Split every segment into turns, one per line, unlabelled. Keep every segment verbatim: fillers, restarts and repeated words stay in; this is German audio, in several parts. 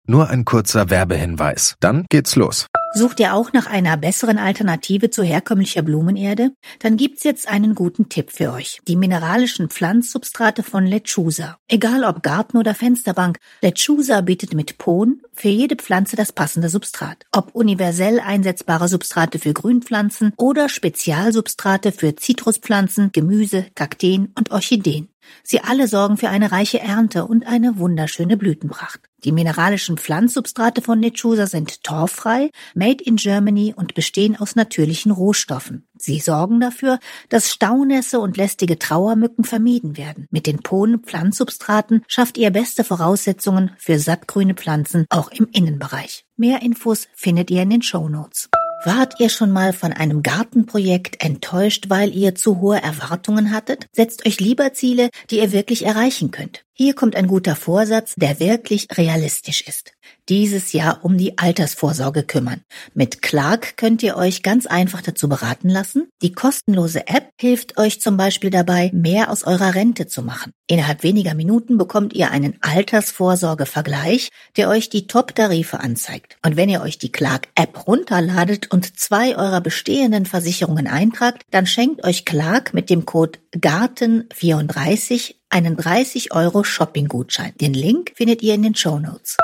Nur ein kurzer Werbehinweis. Dann geht's los.
Sucht ihr auch nach einer besseren Alternative zu herkömmlicher Blumenerde? Dann gibt's jetzt einen guten Tipp für euch. Die mineralischen Pflanzsubstrate von Lechusa. Egal ob Garten oder Fensterbank, Lechusa bietet mit Pohn für jede Pflanze das passende Substrat. Ob universell einsetzbare Substrate für Grünpflanzen oder Spezialsubstrate für Zitruspflanzen, Gemüse, Kakteen und Orchideen. Sie alle sorgen für eine reiche Ernte und eine wunderschöne Blütenpracht. Die mineralischen Pflanzsubstrate von Lechusa sind torffrei, made in Germany und bestehen aus natürlichen Rohstoffen. Sie sorgen dafür, dass Staunässe und lästige Trauermücken vermieden werden. Mit den Pohn-Pflanzsubstraten schafft ihr beste Voraussetzungen für sattgrüne Pflanzen, auch im Innenbereich. Mehr Infos findet ihr in den Shownotes. Wart ihr schon mal von einem Gartenprojekt enttäuscht, weil ihr zu hohe Erwartungen hattet? Setzt euch lieber Ziele, die ihr wirklich erreichen könnt. Hier kommt ein guter Vorsatz, der wirklich realistisch ist. Dieses Jahr um die Altersvorsorge kümmern. Mit Clark könnt ihr euch ganz einfach dazu beraten lassen. Die kostenlose App hilft euch zum Beispiel dabei, mehr aus eurer Rente zu machen. Innerhalb weniger Minuten bekommt ihr einen Altersvorsorge-Vergleich, der euch die Top-Tarife anzeigt. Und wenn ihr euch die Clark-App runterladet und zwei eurer bestehenden Versicherungen eintragt, dann schenkt euch Clark mit dem Code Garten vierunddreißig einen dreißig Euro Shopping-Gutschein. Den Link findet ihr in den Shownotes.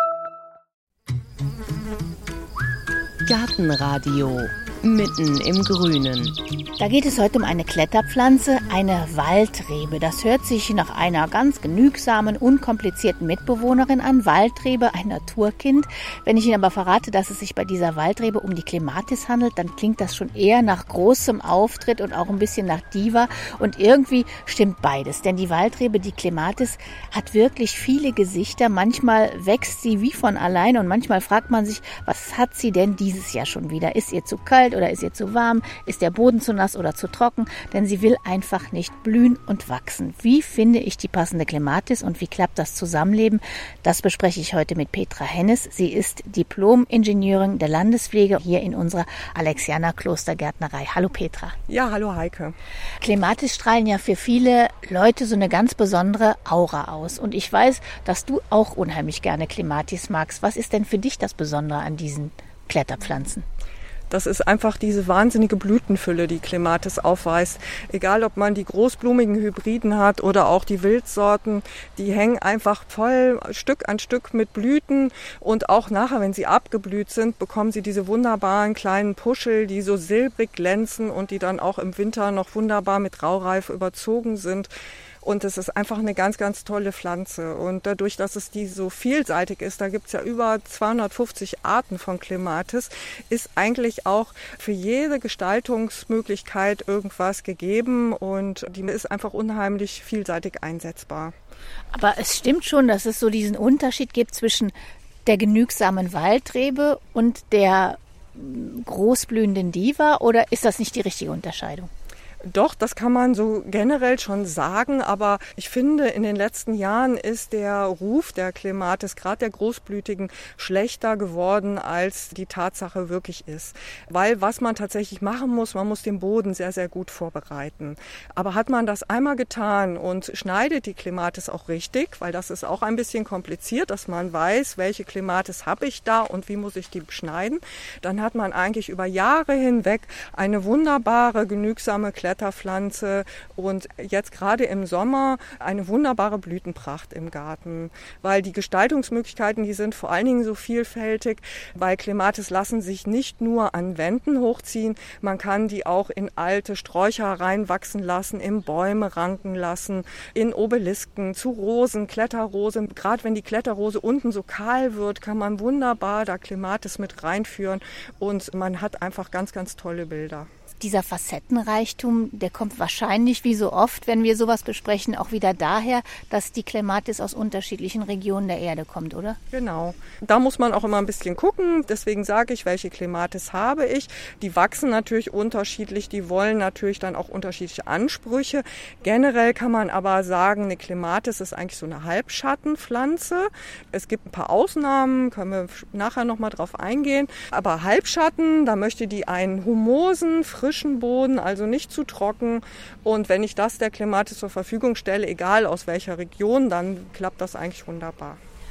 Gartenradio mitten im Grünen.
Da geht es heute um eine Kletterpflanze, eine Waldrebe. Das hört sich nach einer ganz genügsamen, unkomplizierten Mitbewohnerin an. Waldrebe, ein Naturkind. Wenn ich Ihnen aber verrate, dass es sich bei dieser Waldrebe um die Clematis handelt, dann klingt das schon eher nach großem Auftritt und auch ein bisschen nach Diva. Und irgendwie stimmt beides. Denn die Waldrebe, die Clematis, hat wirklich viele Gesichter. Manchmal wächst sie wie von allein und manchmal fragt man sich, was hat sie denn dieses Jahr schon wieder? Ist ihr zu kalt oder ist ihr zu warm? Ist der Boden zu nass oder zu trocken? Denn sie will einfach nicht blühen und wachsen. Wie finde ich die passende Clematis und wie klappt das Zusammenleben? Das bespreche ich heute mit Petra Hennes. Sie ist Diplom-Ingenieurin der Landespflege hier in unserer Alexianer Klostergärtnerei. Hallo Petra.
Ja, hallo Heike.
Clematis strahlen ja für viele Leute so eine ganz besondere Aura aus. Und ich weiß, dass du auch unheimlich gerne Clematis magst. Was ist denn für dich das Besondere an diesen Kletterpflanzen?
Das ist einfach diese wahnsinnige Blütenfülle, die Clematis aufweist. Egal, ob man die großblumigen Hybriden hat oder auch die Wildsorten, die hängen einfach voll Stück an Stück mit Blüten. Und auch nachher, wenn sie abgeblüht sind, bekommen sie diese wunderbaren kleinen Puschel, die so silbrig glänzen und die dann auch im Winter noch wunderbar mit Raureif überzogen sind. Und es ist einfach eine ganz, ganz tolle Pflanze. Und dadurch, dass es die so vielseitig ist, da gibt es ja über zweihundertfünfzig Arten von Clematis, ist eigentlich auch für jede Gestaltungsmöglichkeit irgendwas gegeben. Und die ist einfach unheimlich vielseitig einsetzbar.
Aber es stimmt schon, dass es so diesen Unterschied gibt zwischen der genügsamen Waldrebe und der großblühenden Diva. Oder ist das nicht die richtige Unterscheidung?
Doch, das kann man so generell schon sagen, aber ich finde, in den letzten Jahren ist der Ruf der Clematis, gerade der großblütigen, schlechter geworden, als die Tatsache wirklich ist. Weil was man tatsächlich machen muss, man muss den Boden sehr, sehr gut vorbereiten. Aber hat man das einmal getan und schneidet die Clematis auch richtig, weil das ist auch ein bisschen kompliziert, dass man weiß, welche Clematis habe ich da und wie muss ich die beschneiden, dann hat man eigentlich über Jahre hinweg eine wunderbare, genügsame Clematis Kletterpflanze und jetzt gerade im Sommer eine wunderbare Blütenpracht im Garten, weil die Gestaltungsmöglichkeiten, die sind vor allen Dingen so vielfältig, weil Clematis lassen sich nicht nur an Wänden hochziehen, man kann die auch in alte Sträucher reinwachsen lassen, in Bäume ranken lassen, in Obelisken, zu Rosen, Kletterrose. Gerade wenn die Kletterrose unten so kahl wird, kann man wunderbar da Clematis mit reinführen und man hat einfach ganz, ganz tolle Bilder.
Dieser Facettenreichtum, der kommt wahrscheinlich, wie so oft, wenn wir sowas besprechen, auch wieder daher, dass die Clematis aus unterschiedlichen Regionen der Erde kommt, oder?
Genau. Da muss man auch immer ein bisschen gucken. Deswegen sage ich, welche Clematis habe ich. Die wachsen natürlich unterschiedlich, die wollen natürlich dann auch unterschiedliche Ansprüche. Generell kann man aber sagen, eine Clematis ist eigentlich so eine Halbschattenpflanze. Es gibt ein paar Ausnahmen, können wir nachher nochmal drauf eingehen. Aber Halbschatten, da möchte die einen humosen, frischen Boden, also nicht zu trocken. Und wenn ich das der Clematis zur Verfügung stelle, egal aus welcher Region, dann klappt das eigentlich wunderbar.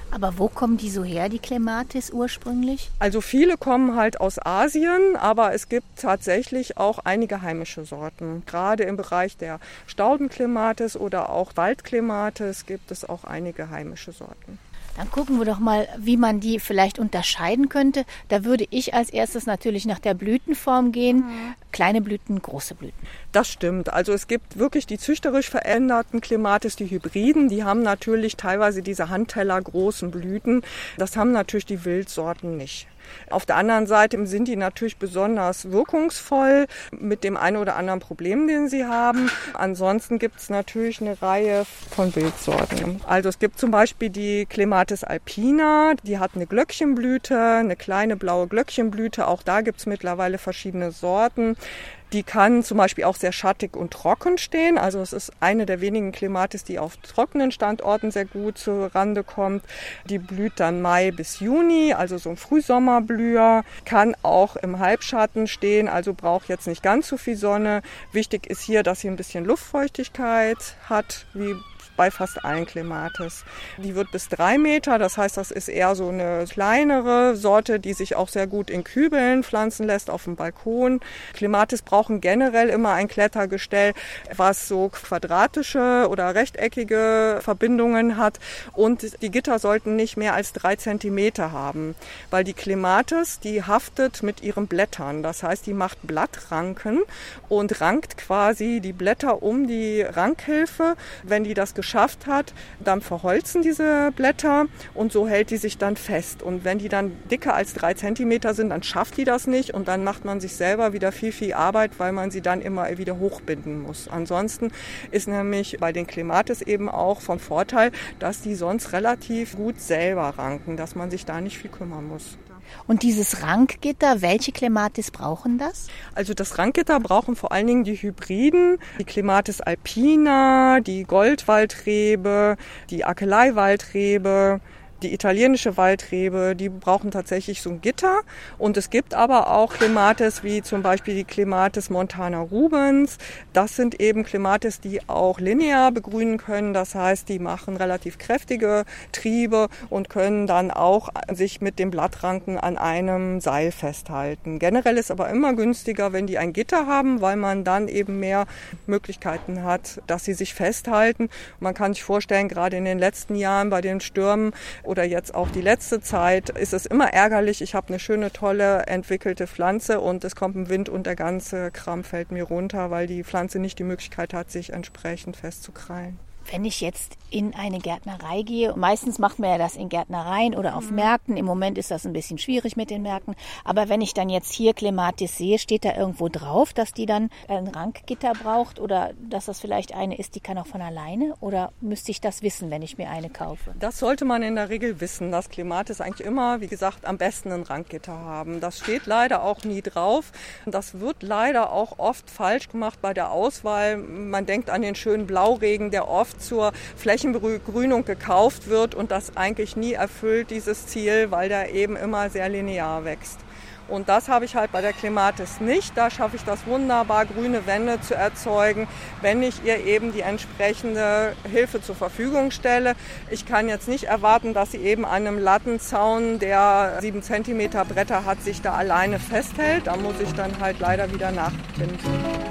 Aber wo kommen die so her, die Clematis ursprünglich?
Also viele kommen halt aus Asien, aber es gibt tatsächlich auch einige heimische Sorten. Gerade im Bereich der Staudenclematis oder auch Waldclematis gibt es auch einige heimische Sorten.
Dann gucken wir doch mal, wie man die vielleicht unterscheiden könnte. Da würde ich als erstes natürlich nach der Blütenform gehen. Mhm. Kleine Blüten, große Blüten.
Das stimmt. Also es gibt wirklich die züchterisch veränderten Clematis, die Hybriden. Die haben natürlich teilweise diese handtellergroßen Blüten. Das haben natürlich die Wildsorten nicht. Auf der anderen Seite sind die natürlich besonders wirkungsvoll mit dem einen oder anderen Problem, den sie haben. Ansonsten gibt es natürlich eine Reihe von Wildsorten. Also es gibt zum Beispiel die Clematis alpina, die hat eine Glöckchenblüte, eine kleine blaue Glöckchenblüte. Auch da gibt es mittlerweile verschiedene Sorten. Die kann zum Beispiel auch sehr schattig und trocken stehen. Also es ist eine der wenigen Clematis, die auf trockenen Standorten sehr gut zur Rande kommt. Die blüht dann Mai bis Juni, also so ein Frühsommerblüher. Kann auch im Halbschatten stehen, also braucht jetzt nicht ganz so viel Sonne. Wichtig ist hier, dass sie ein bisschen Luftfeuchtigkeit hat, wie bei fast allen Clematis. Die wird bis drei Meter, das heißt, das ist eher so eine kleinere Sorte, die sich auch sehr gut in Kübeln pflanzen lässt, auf dem Balkon. Clematis brauchen generell immer ein Klettergestell, was so quadratische oder rechteckige Verbindungen hat, und die Gitter sollten nicht mehr als drei Zentimeter haben, weil die Clematis, die haftet mit ihren Blättern, das heißt, die macht Blattranken und rankt quasi die Blätter um die Rankhilfe. Wenn die das geschafft hat, dann verholzen diese Blätter und so hält die sich dann fest. Und wenn die dann dicker als drei Zentimeter sind, dann schafft die das nicht und dann macht man sich selber wieder viel, viel Arbeit, weil man sie dann immer wieder hochbinden muss. Ansonsten ist nämlich bei den Clematis eben auch von Vorteil, dass die sonst relativ gut selber ranken, dass man sich da nicht viel kümmern muss.
Und dieses Rankgitter, welche Clematis brauchen das?
Also das Rankgitter brauchen vor allen Dingen die Hybriden, die Clematis alpina, die Goldwaldrebe, die Akelei-Waldrebe, die italienische Waldrebe, die brauchen tatsächlich so ein Gitter. Und es gibt aber auch Clematis wie zum Beispiel die Clematis montana rubens. Das sind eben Clematis, die auch linear begrünen können. Das heißt, die machen relativ kräftige Triebe und können dann auch sich mit dem Blattranken an einem Seil festhalten. Generell ist aber immer günstiger, wenn die ein Gitter haben, weil man dann eben mehr Möglichkeiten hat, dass sie sich festhalten. Man kann sich vorstellen, gerade in den letzten Jahren bei den Stürmen oder jetzt auch die letzte Zeit ist es immer ärgerlich. Ich habe eine schöne, tolle, entwickelte Pflanze und es kommt ein Wind und der ganze Kram fällt mir runter, weil die Pflanze nicht die Möglichkeit hat, sich entsprechend festzukrallen.
Wenn ich jetzt in eine Gärtnerei gehe, meistens macht man ja das in Gärtnereien oder auf mhm. Märkten. Im Moment ist das ein bisschen schwierig mit den Märkten. Aber wenn ich dann jetzt hier Clematis sehe, steht da irgendwo drauf, dass die dann ein Rankgitter braucht oder dass das vielleicht eine ist, die kann auch von alleine? Oder müsste ich das wissen, wenn ich mir eine kaufe?
Das sollte man in der Regel wissen, dass Clematis eigentlich immer, wie gesagt, am besten ein Rankgitter haben. Das steht leider auch nie drauf. Das wird leider auch oft falsch gemacht bei der Auswahl. Man denkt an den schönen Blauregen, der oft zur Flächenbegrünung gekauft wird und das eigentlich nie erfüllt, dieses Ziel, weil der eben immer sehr linear wächst. Und das habe ich halt bei der Clematis nicht. Da schaffe ich das wunderbar, grüne Wände zu erzeugen, wenn ich ihr eben die entsprechende Hilfe zur Verfügung stelle. Ich kann jetzt nicht erwarten, dass sie eben an einem Lattenzaun, der sieben Zentimeter Bretter hat, sich da alleine festhält. Da muss ich dann halt leider wieder nachbinden.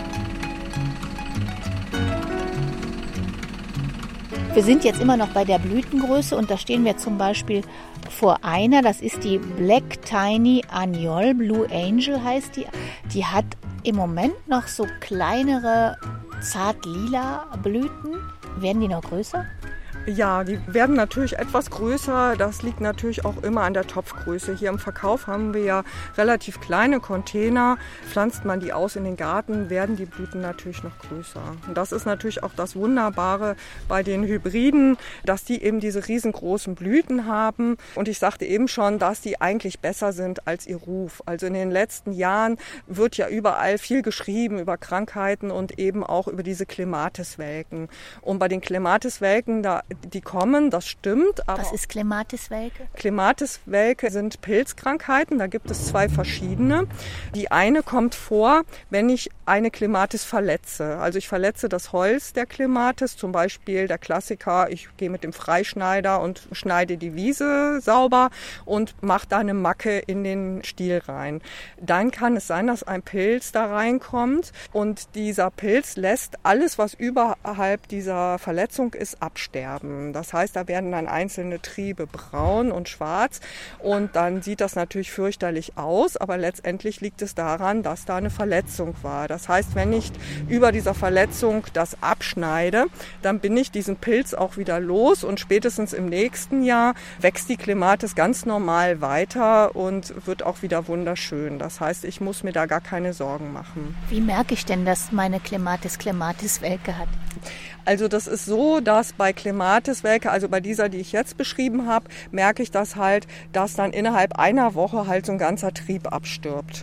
Wir sind jetzt immer noch bei der Blütengröße und da stehen wir zum Beispiel vor einer, das ist die Black Tiny Agnol, Blue Angel heißt die. Die hat im Moment noch so kleinere, zart lila Blüten. Werden die noch größer?
Ja, die werden natürlich etwas größer. Das liegt natürlich auch immer an der Topfgröße. Hier im Verkauf haben wir ja relativ kleine Container. Pflanzt man die aus in den Garten, werden die Blüten natürlich noch größer. Und das ist natürlich auch das Wunderbare bei den Hybriden, dass die eben diese riesengroßen Blüten haben. Und ich sagte eben schon, dass die eigentlich besser sind als ihr Ruf. Also in den letzten Jahren wird ja überall viel geschrieben über Krankheiten und eben auch über diese Clematiswelken. Und bei den Clematiswelken, da die kommen, das stimmt. Aber
was ist Clematis-Welke?
Clematis-Welke sind Pilzkrankheiten, da gibt es zwei verschiedene. Die eine kommt vor, wenn ich eine Clematis verletze. Also ich verletze das Holz der Clematis, zum Beispiel der Klassiker, ich gehe mit dem Freischneider und schneide die Wiese sauber und mache da eine Macke in den Stiel rein. Dann kann es sein, dass ein Pilz da reinkommt und dieser Pilz lässt alles, was überhalb dieser Verletzung ist, absterben. Das heißt, da werden dann einzelne Triebe braun und schwarz und dann sieht das natürlich fürchterlich aus, aber letztendlich liegt es daran, dass da eine Verletzung war. Das heißt, wenn ich über dieser Verletzung das abschneide, dann bin ich diesen Pilz auch wieder los und spätestens im nächsten Jahr wächst die Clematis ganz normal weiter und wird auch wieder wunderschön. Das heißt, ich muss mir da gar keine Sorgen machen.
Wie merke ich denn, dass meine Clematis Clematis-Welke hat?
Also das ist so, dass bei Clematis-Welke, also bei dieser, die ich jetzt beschrieben habe, merke ich das halt, dass dann innerhalb einer Woche halt so ein ganzer Trieb abstirbt.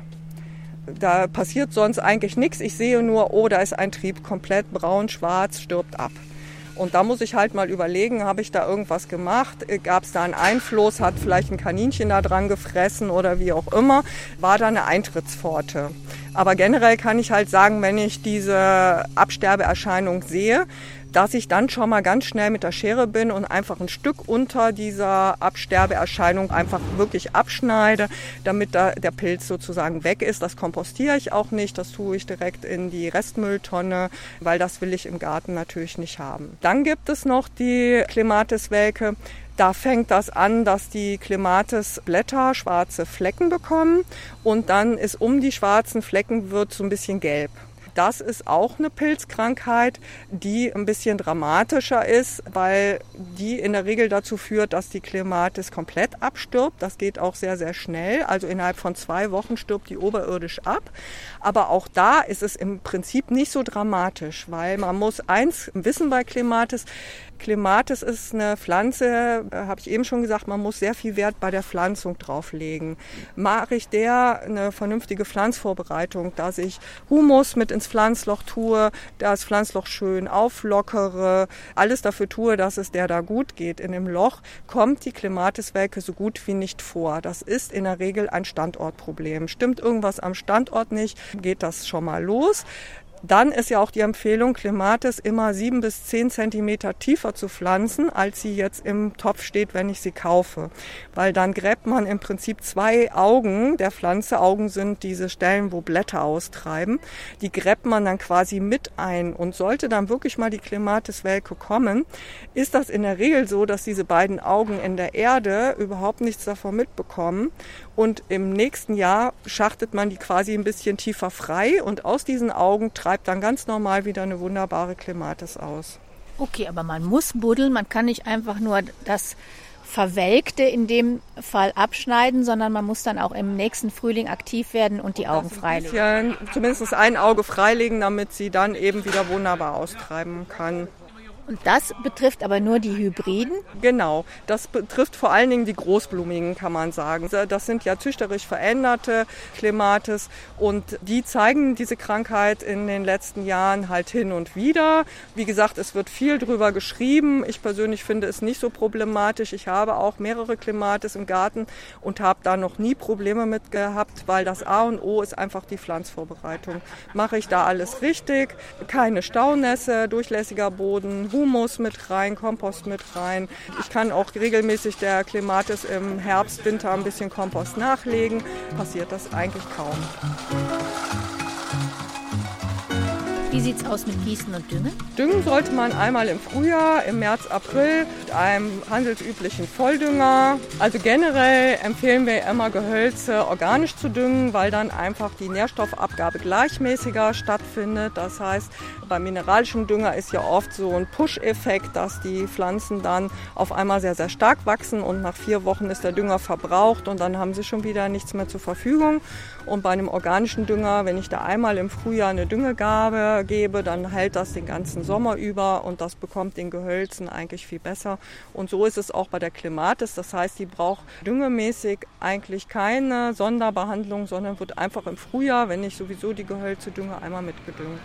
Da passiert sonst eigentlich nichts. Ich sehe nur, oh, da ist ein Trieb komplett braun, schwarz, stirbt ab. Und da muss ich halt mal überlegen, habe ich da irgendwas gemacht? Gab es da einen Einfluss? Hat vielleicht ein Kaninchen da dran gefressen oder wie auch immer? War da eine Eintrittspforte? Aber generell kann ich halt sagen, wenn ich diese Absterbeerscheinung sehe, dass ich dann schon mal ganz schnell mit der Schere bin und einfach ein Stück unter dieser Absterbeerscheinung einfach wirklich abschneide, damit da der Pilz sozusagen weg ist. Das kompostiere ich auch nicht, das tue ich direkt in die Restmülltonne, weil das will ich im Garten natürlich nicht haben. Dann gibt es noch die Clematis-Welke. Da fängt das an, dass die Clematis-Blätter schwarze Flecken bekommen und dann ist um die schwarzen Flecken wird so ein bisschen gelb. Das ist auch eine Pilzkrankheit, die ein bisschen dramatischer ist, weil die in der Regel dazu führt, dass die Clematis komplett abstirbt. Das geht auch sehr, sehr schnell. Also innerhalb von zwei Wochen stirbt die oberirdisch ab. Aber auch da ist es im Prinzip nicht so dramatisch, weil man muss eins wissen bei Clematis. Clematis ist eine Pflanze, äh, habe ich eben schon gesagt, man muss sehr viel Wert bei der Pflanzung drauflegen. Mache ich der eine vernünftige Pflanzvorbereitung, dass ich Humus mit ins Pflanzloch tue, das Pflanzloch schön auflockere, alles dafür tue, dass es der da gut geht in dem Loch, kommt die Clematis-Welke so gut wie nicht vor. Das ist in der Regel ein Standortproblem. Stimmt irgendwas am Standort nicht, geht das schon mal los. Dann ist ja auch die Empfehlung, Clematis immer sieben bis zehn Zentimeter tiefer zu pflanzen, als sie jetzt im Topf steht, wenn ich sie kaufe. Weil dann gräbt man im Prinzip zwei Augen der Pflanze. Augen sind diese Stellen, wo Blätter austreiben. Die gräbt man dann quasi mit ein. Und sollte dann wirklich mal die Clematis-Welke kommen, ist das in der Regel so, dass diese beiden Augen in der Erde überhaupt nichts davon mitbekommen. Und im nächsten Jahr schachtet man die quasi ein bisschen tiefer frei und aus diesen Augen treibt dann ganz normal wieder eine wunderbare Clematis aus.
Okay, aber man muss buddeln, man kann nicht einfach nur das Verwelkte in dem Fall abschneiden, sondern man muss dann auch im nächsten Frühling aktiv werden und die Augen freilegen.
Ja, zumindest ein Auge freilegen, damit sie dann eben wieder wunderbar austreiben kann.
Und das betrifft aber nur die Hybriden?
Genau, das betrifft vor allen Dingen die Großblumigen, kann man sagen. Das sind ja züchterisch veränderte Clematis und die zeigen diese Krankheit in den letzten Jahren halt hin und wieder. Wie gesagt, es wird viel drüber geschrieben. Ich persönlich finde es nicht so problematisch. Ich habe auch mehrere Clematis im Garten und habe da noch nie Probleme mit gehabt, weil das A und O ist einfach die Pflanzvorbereitung. Mache ich da alles richtig? Keine Staunässe, durchlässiger Boden, Humus mit rein, Kompost mit rein. Ich kann auch regelmäßig der Clematis im Herbst, Winter ein bisschen Kompost nachlegen. Passiert das eigentlich kaum.
Wie sieht es aus mit Gießen und Düngen?
Düngen sollte man einmal im Frühjahr, im März, April mit einem handelsüblichen Volldünger. Also generell empfehlen wir immer Gehölze organisch zu düngen, weil dann einfach die Nährstoffabgabe gleichmäßiger stattfindet. Das heißt, beim mineralischen Dünger ist ja oft so ein Push-Effekt, dass die Pflanzen dann auf einmal sehr, sehr stark wachsen und nach vier Wochen ist der Dünger verbraucht und dann haben sie schon wieder nichts mehr zur Verfügung. Und bei einem organischen Dünger, wenn ich da einmal im Frühjahr eine Düngegabe gebe, dann hält das den ganzen Sommer über und das bekommt den Gehölzen eigentlich viel besser. Und so ist es auch bei der Clematis. Das heißt, die braucht düngemäßig eigentlich keine Sonderbehandlung, sondern wird einfach im Frühjahr, wenn ich sowieso die Gehölze dünge, einmal mitgedüngt.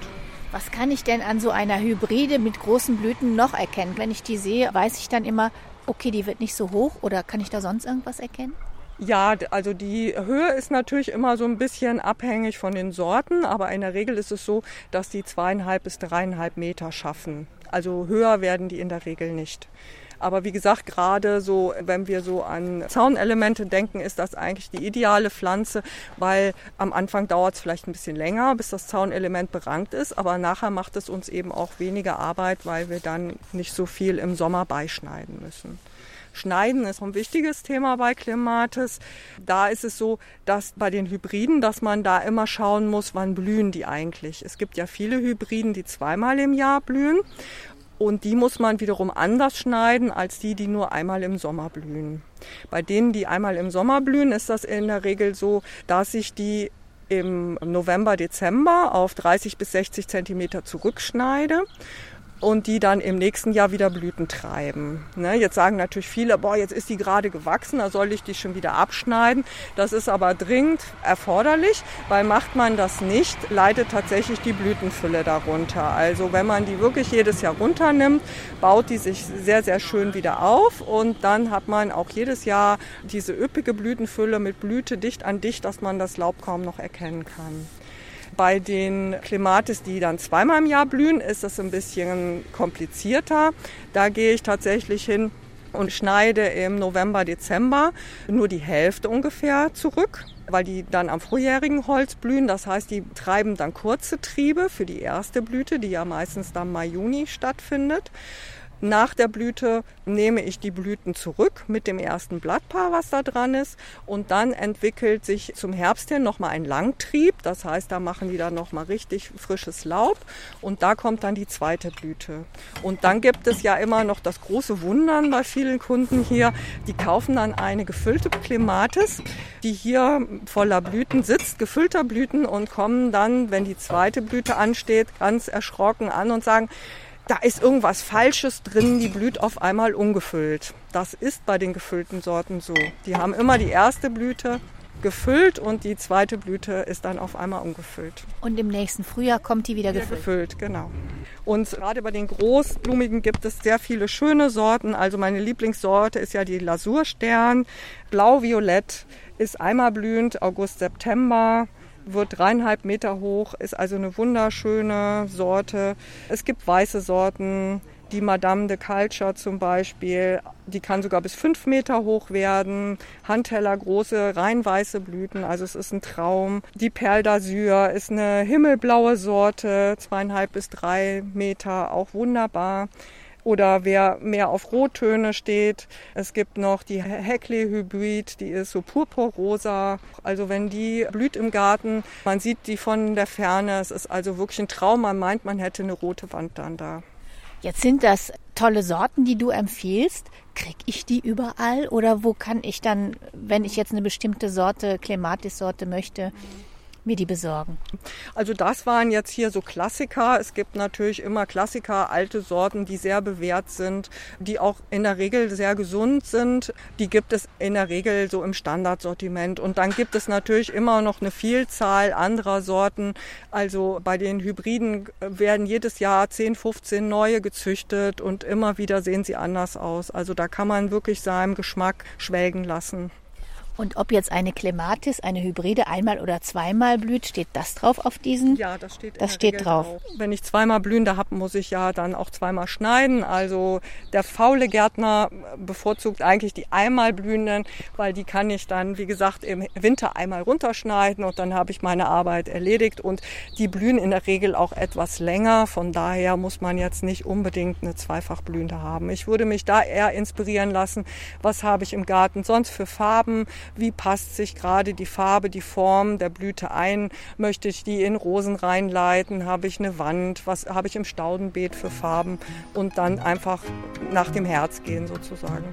Was kann ich denn an so einer Hybride mit großen Blüten noch erkennen? Wenn ich die sehe, weiß ich dann immer, okay, die wird nicht so hoch, oder kann ich da sonst irgendwas erkennen?
Ja, also die Höhe ist natürlich immer so ein bisschen abhängig von den Sorten, aber in der Regel ist es so, dass die zweieinhalb bis dreieinhalb Meter schaffen. Also höher werden die in der Regel nicht. Aber wie gesagt, gerade so, wenn wir so an Zaunelemente denken, ist das eigentlich die ideale Pflanze, weil am Anfang dauert es vielleicht ein bisschen länger, bis das Zaunelement berankt ist, aber nachher macht es uns eben auch weniger Arbeit, weil wir dann nicht so viel im Sommer beischneiden müssen. Schneiden ist ein wichtiges Thema bei Clematis. Da ist es so, dass bei den Hybriden, dass man da immer schauen muss, wann blühen die eigentlich. Es gibt ja viele Hybriden, die zweimal im Jahr blühen. Und die muss man wiederum anders schneiden als die, die nur einmal im Sommer blühen. Bei denen, die einmal im Sommer blühen, ist das in der Regel so, dass ich die im November, Dezember auf dreißig bis sechzig Zentimeter zurückschneide und die dann im nächsten Jahr wieder Blüten treiben. Ne, jetzt sagen natürlich viele, boah, jetzt ist die gerade gewachsen, da soll ich die schon wieder abschneiden. Das ist aber dringend erforderlich, weil macht man das nicht, leidet tatsächlich die Blütenfülle darunter. Also wenn man die wirklich jedes Jahr runternimmt, baut die sich sehr, sehr schön wieder auf und dann hat man auch jedes Jahr diese üppige Blütenfülle mit Blüte dicht an dicht, dass man das Laub kaum noch erkennen kann. Bei den Clematis, die dann zweimal im Jahr blühen, ist das ein bisschen komplizierter. Da gehe ich tatsächlich hin und schneide im November, Dezember nur die Hälfte ungefähr zurück, weil die dann am vorjährigen Holz blühen. Das heißt, die treiben dann kurze Triebe für die erste Blüte, die ja meistens dann Mai, Juni stattfindet. Nach der Blüte nehme ich die Blüten zurück mit dem ersten Blattpaar, was da dran ist. Und dann entwickelt sich zum Herbst hin nochmal ein Langtrieb. Das heißt, da machen die dann nochmal richtig frisches Laub. Und da kommt dann die zweite Blüte. Und dann gibt es ja immer noch das große Wundern bei vielen Kunden hier. Die kaufen dann eine gefüllte Clematis, die hier voller Blüten sitzt, gefüllter Blüten, und kommen dann, wenn die zweite Blüte ansteht, ganz erschrocken an und sagen, da ist irgendwas Falsches drin, die blüht auf einmal ungefüllt. Das ist bei den gefüllten Sorten so. Die haben immer die erste Blüte gefüllt und die zweite Blüte ist dann auf einmal ungefüllt.
Und im nächsten Frühjahr kommt die wieder, wieder gefüllt?
gefüllt, genau. Und gerade bei den Großblumigen gibt es sehr viele schöne Sorten. Also meine Lieblingssorte ist ja die Lasurstern. Blau-Violett ist einmal blühend, August, September. Wird dreieinhalb Meter hoch, ist also eine wunderschöne Sorte. Es gibt weiße Sorten, die Madame de Culture zum Beispiel, die kann sogar bis fünf Meter hoch werden. Handteller, große, rein weiße Blüten, also es ist ein Traum. Die Perle d'Azur ist eine himmelblaue Sorte, zweieinhalb bis drei Meter, auch wunderbar. Oder wer mehr auf Rottöne steht, es gibt noch die Heckley-Hybrid, die ist so purpurrosa. Also wenn die blüht im Garten, man sieht die von der Ferne, es ist also wirklich ein Traum, man meint, man hätte eine rote Wand dann da.
Jetzt sind das tolle Sorten, die du empfiehlst. Kriege ich die überall oder wo kann ich dann, wenn ich jetzt eine bestimmte Sorte, Clematis-Sorte möchte, mir die besorgen?
Also das waren jetzt hier so Klassiker. Es gibt natürlich immer Klassiker, alte Sorten, die sehr bewährt sind, die auch in der Regel sehr gesund sind. Die gibt es in der Regel so im Standardsortiment. Und dann gibt es natürlich immer noch eine Vielzahl anderer Sorten. Also bei den Hybriden werden jedes Jahr zehn, fünfzehn neue gezüchtet und immer wieder sehen sie anders aus. Also da kann man wirklich seinem Geschmack schwelgen lassen.
Und ob jetzt eine Clematis, eine Hybride einmal oder zweimal blüht, steht das drauf auf diesen?
Ja, das steht,
das steht drauf. drauf.
Wenn ich zweimal blühende habe, muss ich ja dann auch zweimal schneiden. Also der faule Gärtner bevorzugt eigentlich die einmal blühenden, weil die kann ich dann, wie gesagt, im Winter einmal runterschneiden und dann habe ich meine Arbeit erledigt. Und die blühen in der Regel auch etwas länger. Von daher muss man jetzt nicht unbedingt eine zweifachblühende haben. Ich würde mich da eher inspirieren lassen, was habe ich im Garten sonst für Farben. Wie passt sich gerade die Farbe, die Form der Blüte ein? Möchte ich die in Rosen reinleiten? Habe ich eine Wand? Was habe ich im Staudenbeet für Farben? Und dann einfach nach dem Herz gehen sozusagen.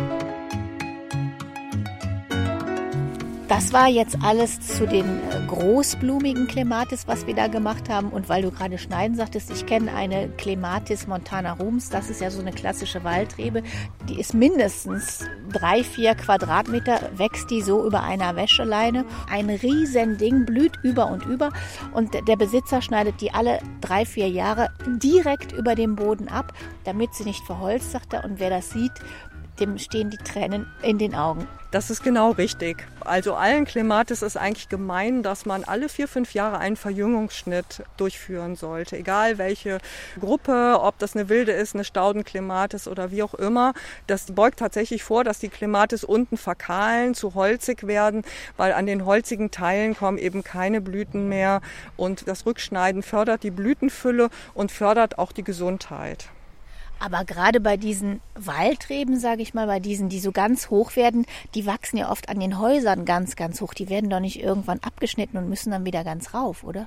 Das war jetzt alles zu den großblumigen Clematis, was wir da gemacht haben. Und weil du gerade schneiden sagtest, ich kenne eine Clematis Montana Rums. Das ist ja so eine klassische Waldrebe. Die ist mindestens drei, vier Quadratmeter wächst die so über einer Wäscheleine. Ein riesen Ding, blüht über und über. Und der Besitzer schneidet die alle drei, vier Jahre direkt über dem Boden ab, damit sie nicht verholzt, sagt er. Und wer das sieht, dem stehen die Tränen in den Augen.
Das ist genau richtig. Also allen Clematis ist eigentlich gemein, dass man alle vier, fünf Jahre einen Verjüngungsschnitt durchführen sollte. Egal welche Gruppe, ob das eine wilde ist, eine Staudenclematis oder wie auch immer. Das beugt tatsächlich vor, dass die Clematis unten verkahlen, zu holzig werden, weil an den holzigen Teilen kommen eben keine Blüten mehr. Und das Rückschneiden fördert die Blütenfülle und fördert auch die Gesundheit.
Aber gerade bei diesen Waldreben, sage ich mal, bei diesen, die so ganz hoch werden, die wachsen ja oft an den Häusern ganz, ganz hoch. Die werden doch nicht irgendwann abgeschnitten und müssen dann wieder ganz rauf, oder?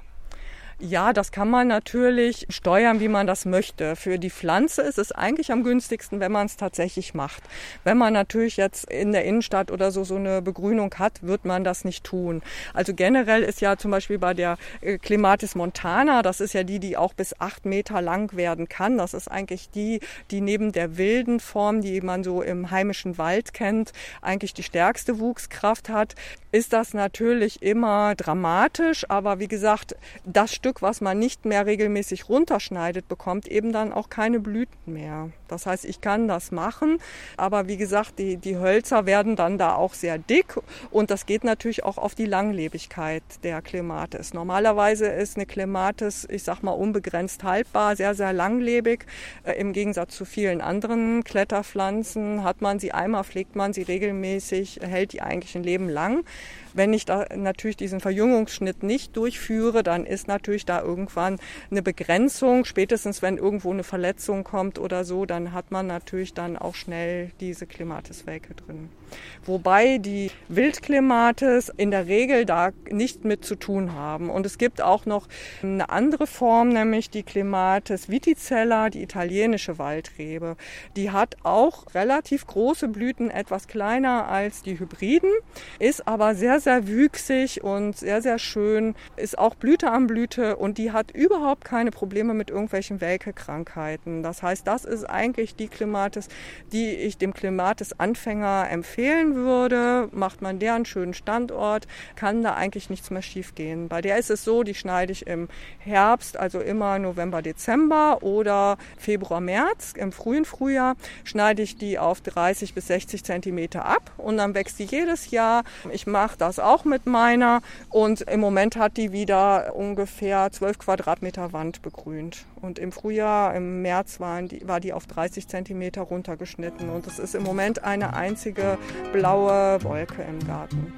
Ja, das kann man natürlich steuern, wie man das möchte. Für die Pflanze ist es eigentlich am günstigsten, wenn man es tatsächlich macht. Wenn man natürlich jetzt in der Innenstadt oder so so eine Begrünung hat, wird man das nicht tun. Also generell ist ja zum Beispiel bei der Clematis montana, das ist ja die, die auch bis acht Meter lang werden kann. Das ist eigentlich die, die neben der wilden Form, die man so im heimischen Wald kennt, eigentlich die stärkste Wuchskraft hat. Ist das natürlich immer dramatisch, aber wie gesagt, das Stück, was man nicht mehr regelmäßig runterschneidet, bekommt eben dann auch keine Blüten mehr. Das heißt, ich kann das machen, aber wie gesagt, die, die Hölzer werden dann da auch sehr dick und das geht natürlich auch auf die Langlebigkeit der Clematis. Normalerweise ist eine Clematis, ich sag mal, unbegrenzt haltbar, sehr, sehr langlebig. Äh, Im Gegensatz zu vielen anderen Kletterpflanzen hat man sie einmal, pflegt man sie regelmäßig, hält die eigentlich ein Leben lang. Wenn ich da natürlich diesen Verjüngungsschnitt nicht durchführe, dann ist natürlich da irgendwann eine Begrenzung. Spätestens wenn irgendwo eine Verletzung kommt oder so, dann hat man natürlich dann auch schnell diese Clematis-Welke drin. Wobei die Wildclematis in der Regel da nicht mit zu tun haben. Und es gibt auch noch eine andere Form, nämlich die Clematis viticella, die italienische Waldrebe. Die hat auch relativ große Blüten, etwas kleiner als die Hybriden, ist aber sehr, sehr wüchsig und sehr, sehr schön, ist auch Blüte an Blüte und die hat überhaupt keine Probleme mit irgendwelchen Welke-Krankheiten. Das heißt, das ist eigentlich die Clematis, die ich dem Clematis-Anfänger empfehlen würde. Macht man der einen schönen Standort, kann da eigentlich nichts mehr schief gehen. Bei der ist es so, die schneide ich im Herbst, also immer November, Dezember oder Februar, März. Im frühen Frühjahr schneide ich die auf dreißig bis sechzig Zentimeter ab und dann wächst die jedes Jahr. Ich mache das auch mit meiner und im Moment hat die wieder ungefähr zwölf Quadratmeter Wand begrünt. Und im Frühjahr, im März waren die, war die auf dreißig Zentimeter runtergeschnitten und es ist im Moment eine einzige blaue Wolke im Garten.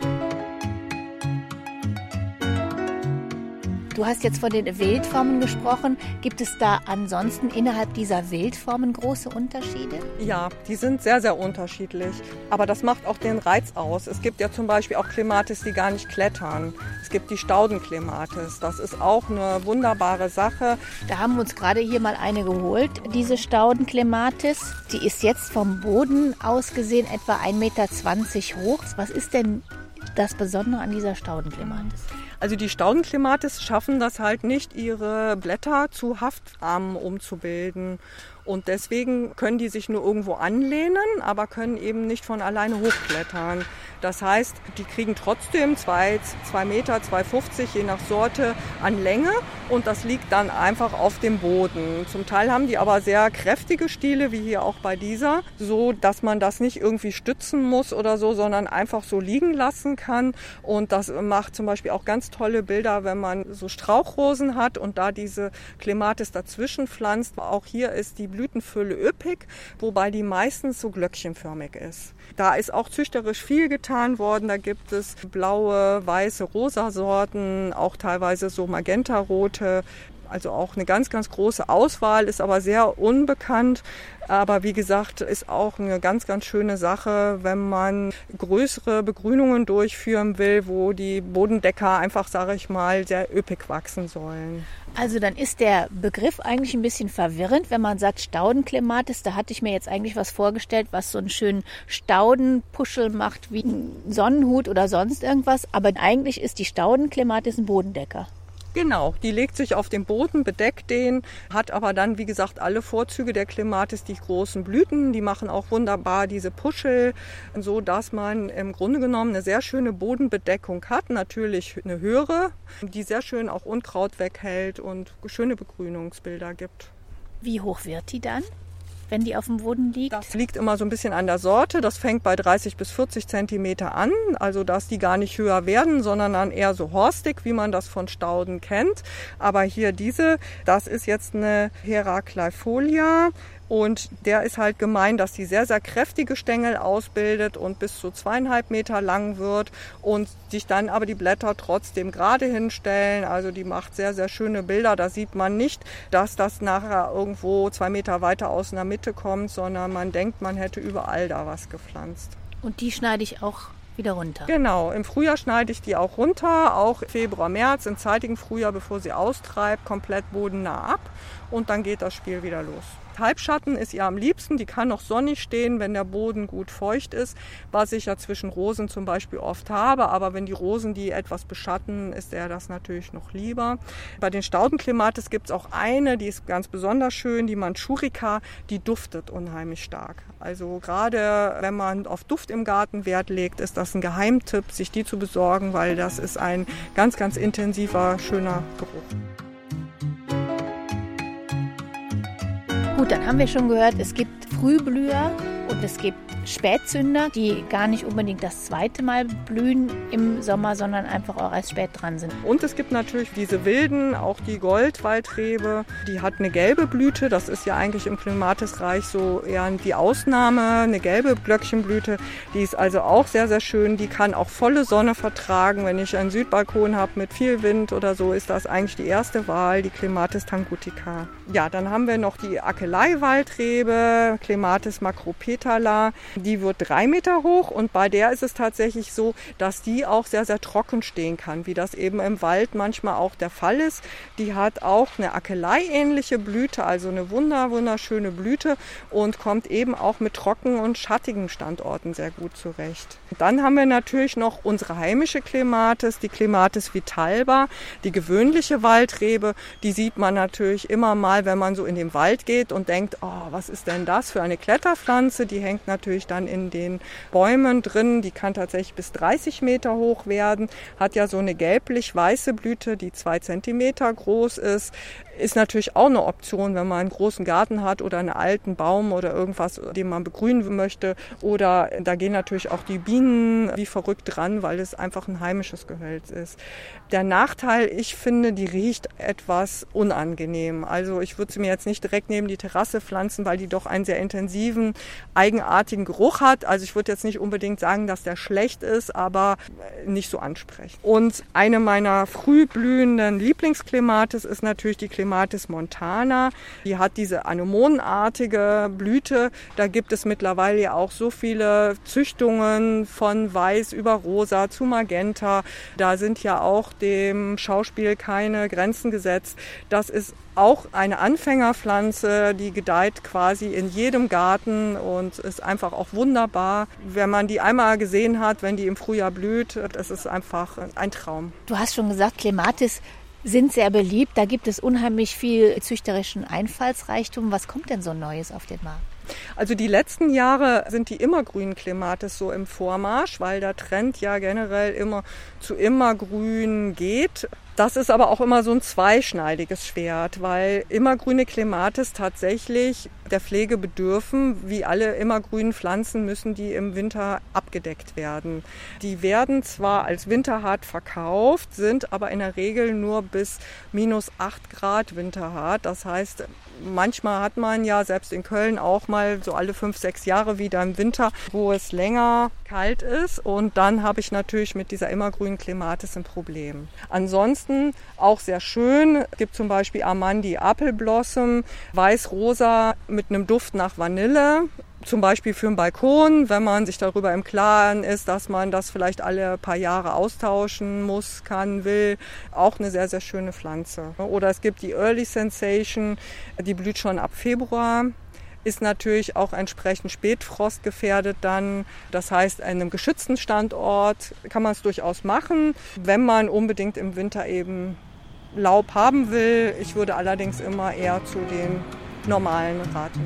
Du hast jetzt von den Wildformen gesprochen. Gibt es da ansonsten innerhalb dieser Wildformen große Unterschiede?
Ja, die sind sehr, sehr unterschiedlich. Aber das macht auch den Reiz aus. Es gibt ja zum Beispiel auch Clematis, die gar nicht klettern. Es gibt die Staudenclematis. Das ist auch eine wunderbare Sache.
Da haben wir uns gerade hier mal eine geholt, diese Staudenclematis. Die ist jetzt vom Boden aus gesehen etwa ein Meter zwanzig hoch. Was ist denn das Besondere an dieser Staudenclematis?
Also die Staudenclematis schaffen das halt nicht, ihre Blätter zu Haftarmen umzubilden. Und deswegen können die sich nur irgendwo anlehnen, aber können eben nicht von alleine hochklettern. Das heißt, die kriegen trotzdem zwei, zwei Meter, zwei fünfzig je nach Sorte an Länge und das liegt dann einfach auf dem Boden. Zum Teil haben die aber sehr kräftige Stiele, wie hier auch bei dieser, so dass man das nicht irgendwie stützen muss oder so, sondern einfach so liegen lassen kann. Und das macht zum Beispiel auch ganz tolle Bilder, wenn man so Strauchrosen hat und da diese Clematis dazwischen pflanzt. Auch hier ist die Blütenfülle üppig, wobei die meistens so glöckchenförmig ist. Da ist auch züchterisch viel getan worden. Da gibt es blaue, weiße, rosa Sorten, auch teilweise so magentarote. Also auch eine ganz, ganz große Auswahl, ist aber sehr unbekannt. Aber wie gesagt, ist auch eine ganz, ganz schöne Sache, wenn man größere Begrünungen durchführen will, wo die Bodendecker einfach, sage ich mal, sehr üppig wachsen sollen.
Also dann ist der Begriff eigentlich ein bisschen verwirrend, wenn man sagt Staudenclematis. Da hatte ich mir jetzt eigentlich was vorgestellt, was so einen schönen Staudenpuschel macht, wie ein Sonnenhut oder sonst irgendwas. Aber eigentlich ist die Staudenclematis ein Bodendecker.
Genau, die legt sich auf den Boden, bedeckt den, hat aber dann, wie gesagt, alle Vorzüge der Clematis, die großen Blüten, die machen auch wunderbar diese Puschel, so dass man im Grunde genommen eine sehr schöne Bodenbedeckung hat, natürlich eine höhere, die sehr schön auch Unkraut weghält und schöne Begrünungsbilder gibt.
Wie hoch wird die dann, wenn die auf dem Boden liegt?
Das liegt immer so ein bisschen an der Sorte. Das fängt bei dreißig bis vierzig Zentimeter an. Also dass die gar nicht höher werden, sondern dann eher so horstig, wie man das von Stauden kennt. Aber hier diese, das ist jetzt eine Heracleifolia. Und der ist halt gemein, dass die sehr, sehr kräftige Stängel ausbildet und bis zu zweieinhalb Meter lang wird und sich dann aber die Blätter trotzdem gerade hinstellen. Also die macht sehr, sehr schöne Bilder. Da sieht man nicht, dass das nachher irgendwo zwei Meter weiter aus der Mitte kommt, sondern man denkt, man hätte überall da was gepflanzt.
Und die schneide ich auch wieder runter?
Genau, im Frühjahr schneide ich die auch runter, auch Februar, März, im zeitigen Frühjahr, bevor sie austreibt, komplett bodennah ab und dann geht das Spiel wieder los. Halbschatten ist ihr am liebsten, die kann noch sonnig stehen, wenn der Boden gut feucht ist, was ich ja zwischen Rosen zum Beispiel oft habe, aber wenn die Rosen die etwas beschatten, ist er das natürlich noch lieber. Bei den Staudenclematis gibt es auch eine, die ist ganz besonders schön, die Mandschurika, die duftet unheimlich stark. Also gerade wenn man auf Duft im Garten Wert legt, ist das ein Geheimtipp, sich die zu besorgen, weil das ist ein ganz, ganz intensiver, schöner Geruch.
Gut, dann haben wir schon gehört, es gibt Frühblüher und es gibt Spätzünder, die gar nicht unbedingt das zweite Mal blühen im Sommer, sondern einfach auch erst spät dran sind.
Und es gibt natürlich diese wilden, auch die Goldwaldrebe, die hat eine gelbe Blüte. Das ist ja eigentlich im Clematisreich so eher die Ausnahme, eine gelbe Glöckchenblüte. Die ist also auch sehr, sehr schön. Die kann auch volle Sonne vertragen. Wenn ich einen Südbalkon habe mit viel Wind oder so, ist das eigentlich die erste Wahl, die Clematis tangutica. Ja, dann haben wir noch die Akelei-Waldrebe, Clematis macropetala. Die wird drei Meter hoch und bei der ist es tatsächlich so, dass die auch sehr, sehr trocken stehen kann, wie das eben im Wald manchmal auch der Fall ist. Die hat auch eine Akelei-ähnliche Blüte, also eine wunder, wunderschöne Blüte und kommt eben auch mit trockenen und schattigen Standorten sehr gut zurecht. Dann haben wir natürlich noch unsere heimische Clematis, die Clematis vitalba, die gewöhnliche Waldrebe. Die sieht man natürlich immer mal, wenn man so in den Wald geht und denkt, oh, was ist denn das für eine Kletterpflanze? Die hängt natürlich dann in den Bäumen drin. Die kann tatsächlich bis dreißig Meter hoch werden, hat ja so eine gelblich-weiße Blüte, die zwei Zentimeter groß ist. Ist natürlich auch eine Option, wenn man einen großen Garten hat oder einen alten Baum oder irgendwas, den man begrünen möchte. Oder da gehen natürlich auch die Bienen wie verrückt dran, weil es einfach ein heimisches Gehölz ist. Der Nachteil, ich finde, die riecht etwas unangenehm. Also ich würde sie mir jetzt nicht direkt neben die Terrasse pflanzen, weil die doch einen sehr intensiven, eigenartigen Geruch hat. Also ich würde jetzt nicht unbedingt sagen, dass der schlecht ist, aber nicht so ansprechend. Und eine meiner frühblühenden Lieblingsclematis ist natürlich die Clematis montana. Die hat diese anemonenartige Blüte. Da gibt es mittlerweile ja auch so viele Züchtungen von weiß über rosa zu magenta. Da sind ja auch dem Schauspiel keine Grenzen gesetzt. Das ist auch eine Anfängerpflanze, die gedeiht quasi in jedem Garten und ist einfach auch wunderbar. Wenn man die einmal gesehen hat, wenn die im Frühjahr blüht, das ist einfach ein Traum.
Du hast schon gesagt, Clematis sind sehr beliebt. Da gibt es unheimlich viel züchterischen Einfallsreichtum. Was kommt denn so Neues auf den Markt?
Also die letzten Jahre sind die immergrünen Clematis so im Vormarsch, weil der Trend ja generell immer zu immergrün geht. Das ist aber auch immer so ein zweischneidiges Schwert, weil immergrüne Clematis tatsächlich der Pflege bedürfen. Wie alle immergrünen Pflanzen müssen die im Winter abgedeckt werden. Die werden zwar als winterhart verkauft, sind aber in der Regel nur bis minus acht Grad winterhart. Das heißt, manchmal hat man ja selbst in Köln auch mal so alle fünf, sechs Jahre wieder im Winter, wo es länger kalt ist. Und dann habe ich natürlich mit dieser immergrünen Clematis ein Problem. Ansonsten auch sehr schön. Es gibt zum Beispiel Amandi Apple Blossom, weiß-rosa mit einem Duft nach Vanille. Zum Beispiel für einen Balkon, wenn man sich darüber im Klaren ist, dass man das vielleicht alle paar Jahre austauschen muss, kann, will. Auch eine sehr, sehr schöne Pflanze. Oder es gibt die Early Sensation, die blüht schon ab Februar. Ist natürlich auch entsprechend spätfrostgefährdet dann. Das heißt, an einem geschützten Standort kann man es durchaus machen, wenn man unbedingt im Winter eben Laub haben will. Ich würde allerdings immer eher zu den normalen raten.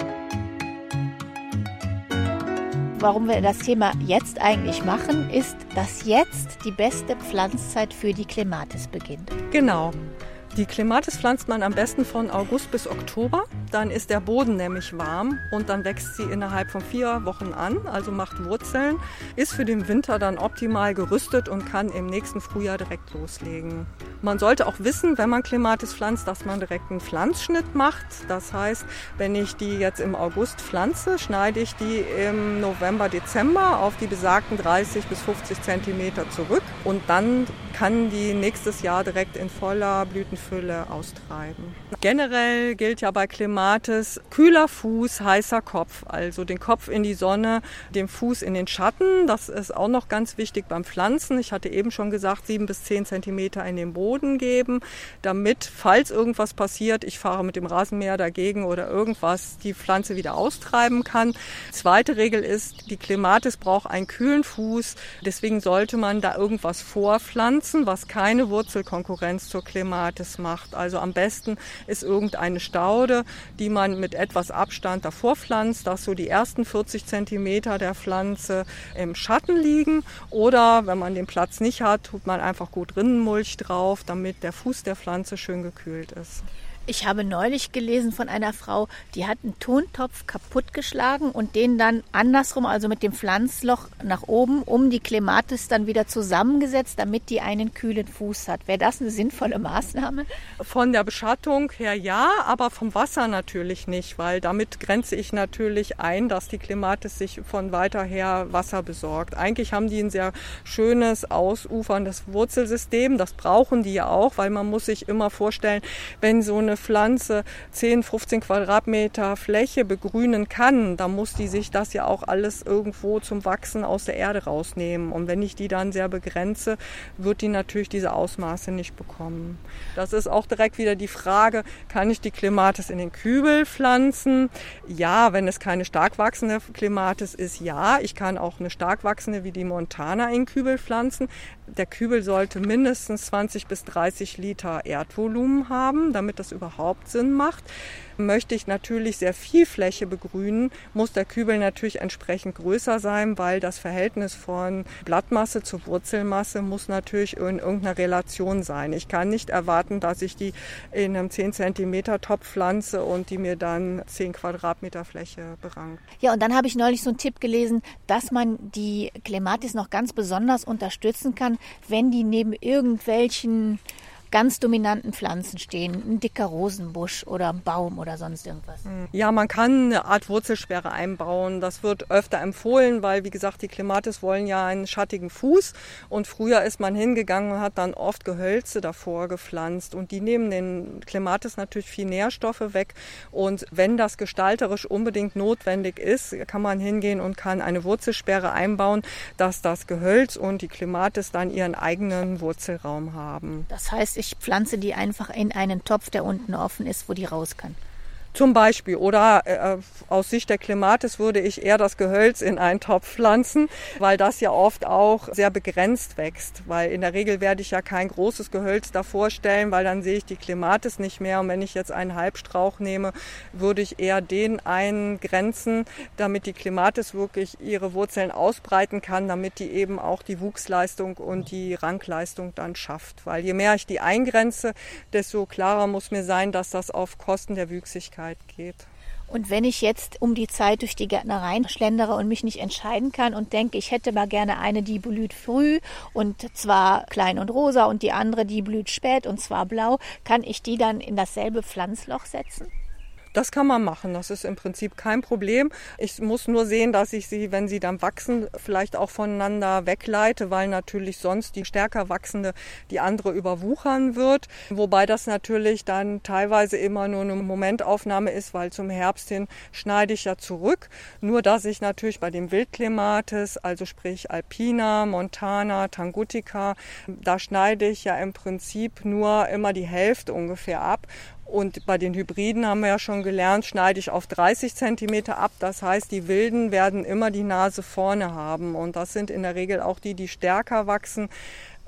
Warum wir das Thema jetzt eigentlich machen, ist, dass jetzt die beste Pflanzzeit für die Clematis beginnt.
Genau. Die Clematis pflanzt man am besten von August bis Oktober. Dann ist der Boden nämlich warm und dann wächst sie innerhalb von vier Wochen an, also macht Wurzeln, ist für den Winter dann optimal gerüstet und kann im nächsten Frühjahr direkt loslegen. Man sollte auch wissen, wenn man Clematis pflanzt, dass man direkt einen Pflanzschnitt macht. Das heißt, wenn ich die jetzt im August pflanze, schneide ich die im November, Dezember auf die besagten dreißig bis fünfzig Zentimeter zurück und dann kann die nächstes Jahr direkt in voller Blütenfülle austreiben. Generell gilt ja bei Clematis kühler Fuß, heißer Kopf. Also den Kopf in die Sonne, den Fuß in den Schatten. Das ist auch noch ganz wichtig beim Pflanzen. Ich hatte eben schon gesagt, sieben bis zehn Zentimeter in den Boden geben, damit, falls irgendwas passiert, ich fahre mit dem Rasenmäher dagegen oder irgendwas, die Pflanze wieder austreiben kann. Zweite Regel ist, die Clematis braucht einen kühlen Fuß. Deswegen sollte man da irgendwas vorpflanzen, was keine Wurzelkonkurrenz zur Clematis macht. Also am besten ist irgendeine Staude, die man mit etwas Abstand davor pflanzt, dass so die ersten vierzig Zentimeter der Pflanze im Schatten liegen. Oder wenn man den Platz nicht hat, tut man einfach gut Rinnenmulch drauf, damit der Fuß der Pflanze schön gekühlt ist.
Ich habe neulich gelesen von einer Frau, die hat einen Tontopf kaputtgeschlagen und den dann andersrum, also mit dem Pflanzloch nach oben, um die Clematis dann wieder zusammengesetzt, damit die einen kühlen Fuß hat. Wäre das eine sinnvolle Maßnahme?
Von der Beschattung her ja, aber vom Wasser natürlich nicht, weil damit grenze ich natürlich ein, dass die Clematis sich von weiter her Wasser besorgt. Eigentlich haben die ein sehr schönes, ausuferndes Wurzelsystem. Das brauchen die ja auch, weil man muss sich immer vorstellen, wenn so eine Pflanze zehn, fünfzehn Quadratmeter Fläche begrünen kann, dann muss die sich das ja auch alles irgendwo zum Wachsen aus der Erde rausnehmen. Und wenn ich die dann sehr begrenze, wird die natürlich diese Ausmaße nicht bekommen. Das ist auch direkt wieder die Frage, kann ich die Clematis in den Kübel pflanzen? Ja, wenn es keine stark wachsende Clematis ist, ja. Ich kann auch eine stark wachsende wie die Montana in den Kübel pflanzen. Der Kübel sollte mindestens zwanzig bis dreißig Liter Erdvolumen haben, damit das überhaupt Sinn macht. Möchte ich natürlich sehr viel Fläche begrünen, muss der Kübel natürlich entsprechend größer sein, weil das Verhältnis von Blattmasse zu Wurzelmasse muss natürlich in irgendeiner Relation sein. Ich kann nicht erwarten, dass ich die in einem zehn Zentimeter Topf pflanze und die mir dann zehn Quadratmeter Fläche berangt.
Ja, und dann habe ich neulich so einen Tipp gelesen, dass man die Clematis noch ganz besonders unterstützen kann, wenn die neben irgendwelchen ganz dominanten Pflanzen stehen, ein dicker Rosenbusch oder ein Baum oder sonst irgendwas.
Ja, man kann eine Art Wurzelsperre einbauen. Das wird öfter empfohlen, weil, wie gesagt, die Clematis wollen ja einen schattigen Fuß. Und früher ist man hingegangen und hat dann oft Gehölze davor gepflanzt. Und die nehmen den Clematis natürlich viel Nährstoffe weg. Und wenn das gestalterisch unbedingt notwendig ist, kann man hingehen und kann eine Wurzelsperre einbauen, dass das Gehölz und die Clematis dann ihren eigenen Wurzelraum haben.
Das heißt, ich pflanze die einfach in einen Topf, der unten offen ist, wo die raus kann.
Zum Beispiel. Oder äh, aus Sicht der Clematis würde ich eher das Gehölz in einen Topf pflanzen, weil das ja oft auch sehr begrenzt wächst. Weil in der Regel werde ich ja kein großes Gehölz davor stellen, weil dann sehe ich die Clematis nicht mehr. Und wenn ich jetzt einen Halbstrauch nehme, würde ich eher den eingrenzen, damit die Clematis wirklich ihre Wurzeln ausbreiten kann, damit die eben auch die Wuchsleistung und die Rankleistung dann schafft. Weil je mehr ich die eingrenze, desto klarer muss mir sein, dass das auf Kosten der Wüchsigkeit geht.
Und wenn ich jetzt um die Zeit durch die Gärtnerei schlendere und mich nicht entscheiden kann und denke, ich hätte mal gerne eine, die blüht früh und zwar klein und rosa und die andere, die blüht spät und zwar blau, kann ich die dann in dasselbe Pflanzloch setzen?
Das kann man machen, das ist im Prinzip kein Problem. Ich muss nur sehen, dass ich sie, wenn sie dann wachsen, vielleicht auch voneinander wegleite, weil natürlich sonst die stärker wachsende die andere überwuchern wird. Wobei das natürlich dann teilweise immer nur eine Momentaufnahme ist, weil zum Herbst hin schneide ich ja zurück. Nur dass ich natürlich bei dem Wildclematis, also sprich Alpina, Montana, Tangutica, da schneide ich ja im Prinzip nur immer die Hälfte ungefähr ab. Und bei den Hybriden haben wir ja schon gelernt, schneide ich auf dreißig Zentimeter ab. Das heißt, die Wilden werden immer die Nase vorne haben. Und das sind in der Regel auch die, die stärker wachsen.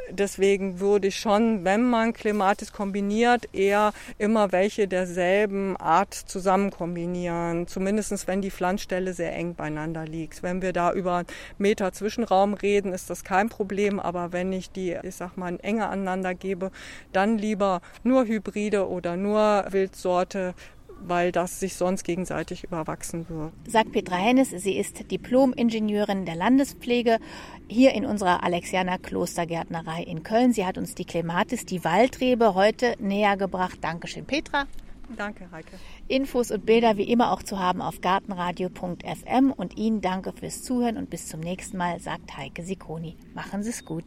deswegen würde ich schon, wenn man Clematis kombiniert, eher immer welche derselben Art zusammen kombinieren. Zumindest wenn die Pflanzstelle sehr eng beieinander liegt. Wenn wir da über einen Meter Zwischenraum reden, ist das kein Problem. Aber wenn ich die, ich sag mal, enger aneinander gebe, dann lieber nur Hybride oder nur Wildsorte, weil das sich sonst gegenseitig überwachsen wird.
Sagt Petra Hennes, sie ist Diplom-Ingenieurin der Landespflege hier in unserer Alexianer Klostergärtnerei in Köln. Sie hat uns die Clematis, die Waldrebe, heute näher gebracht. Dankeschön, Petra.
Danke, Heike.
Infos und Bilder wie immer auch zu haben auf gartenradio punkt f m und Ihnen danke fürs Zuhören und bis zum nächsten Mal, sagt Heike Sicconi. Machen Sie es gut.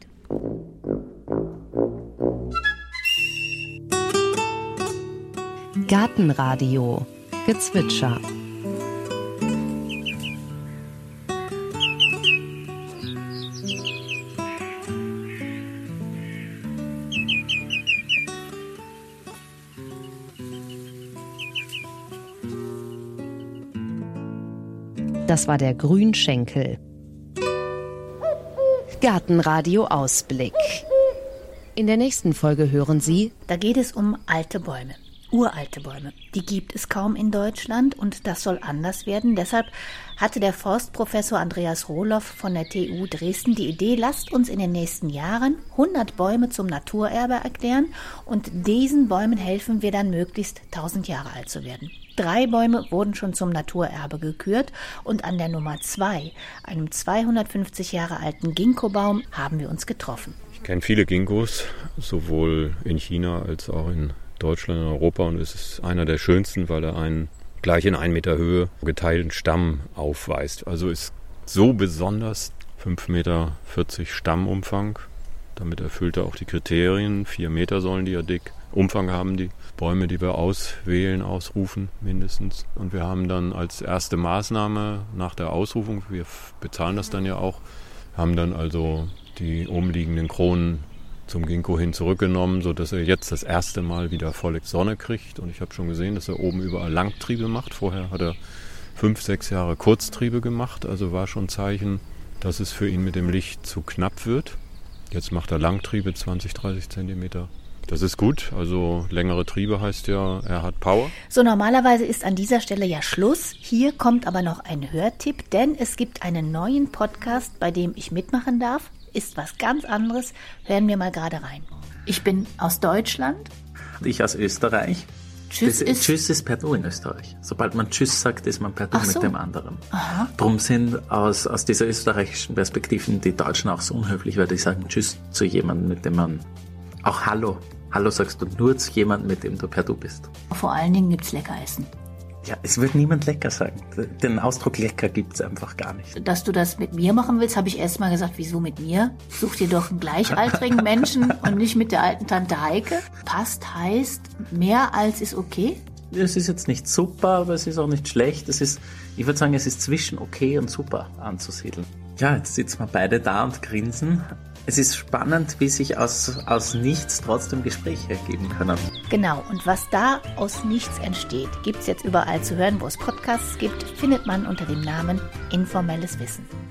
Gartenradio Gezwitscher. Das war der Grünschenkel. Gartenradio Ausblick. In der nächsten Folge hören Sie:
Da geht es um alte Bäume. Uralte Bäume. Die gibt es kaum in Deutschland und das soll anders werden. Deshalb hatte der Forstprofessor Andreas Rohloff von der T U Dresden die Idee, lasst uns in den nächsten Jahren hundert Bäume zum Naturerbe erklären und diesen Bäumen helfen wir dann möglichst tausend Jahre alt zu werden. Drei Bäume wurden schon zum Naturerbe gekürt und an der Nummer zwei, einem zweihundertfünfzig Jahre alten Ginkgo-Baum, haben wir uns getroffen.
Ich kenne viele Ginkgos, sowohl in China als auch in Deutschland und Europa, und es ist einer der schönsten, weil er einen gleich in ein Meter Höhe geteilten Stamm aufweist. Also ist so besonders, fünf Meter vierzig Stammumfang. Damit erfüllt er auch die Kriterien. Vier Meter sollen die ja dick Umfang haben, die Bäume, die wir auswählen, ausrufen mindestens. Und wir haben dann als erste Maßnahme nach der Ausrufung, wir bezahlen das dann ja auch, haben dann also die umliegenden Kronen zum Ginkgo hin zurückgenommen, sodass er jetzt das erste Mal wieder volle Sonne kriegt. Und ich habe schon gesehen, dass er oben überall Langtriebe macht. Vorher hat er fünf, sechs Jahre Kurztriebe gemacht. Also war schon ein Zeichen, dass es für ihn mit dem Licht zu knapp wird. Jetzt macht er Langtriebe, zwanzig, dreißig Zentimeter. Das ist gut. Also längere Triebe heißt ja, er hat Power.
So, normalerweise ist an dieser Stelle ja Schluss. Hier kommt aber noch ein Hörtipp, denn es gibt einen neuen Podcast, bei dem ich mitmachen darf. Ist was ganz anderes. Hören wir mal gerade rein. Ich bin aus Deutschland.
Ich aus Österreich.
Tschüss
das,
ist...
Tschüss ist per Du in Österreich. Sobald man Tschüss sagt, ist man per Du
so.
mit dem anderen.
Aha.
Drum sind aus, aus dieser österreichischen Perspektive die Deutschen auch so unhöflich, weil die sagen Tschüss zu jemandem, mit dem man... Auch Hallo. Hallo sagst du nur zu jemandem, mit dem du per Du bist.
Vor allen Dingen gibt's Leckeressen.
Ja, es wird niemand lecker sagen. Den Ausdruck lecker gibt's einfach gar nicht.
Dass du das mit mir machen willst, habe ich erst mal gesagt, wieso mit mir? Such dir doch einen gleichaltrigen Menschen und nicht mit der alten Tante Heike. Passt heißt, mehr als ist okay?
Es ist jetzt nicht super, aber es ist auch nicht schlecht. Es ist, ich würde sagen, es ist zwischen okay und super anzusiedeln. Ja, jetzt sitzen wir beide da und grinsen. Es ist spannend, wie sich aus, aus nichts trotzdem Gespräche ergeben können.
Genau, und was da aus nichts entsteht, gibt's jetzt überall zu hören, wo es Podcasts gibt, findet man unter dem Namen Informelles Wissen.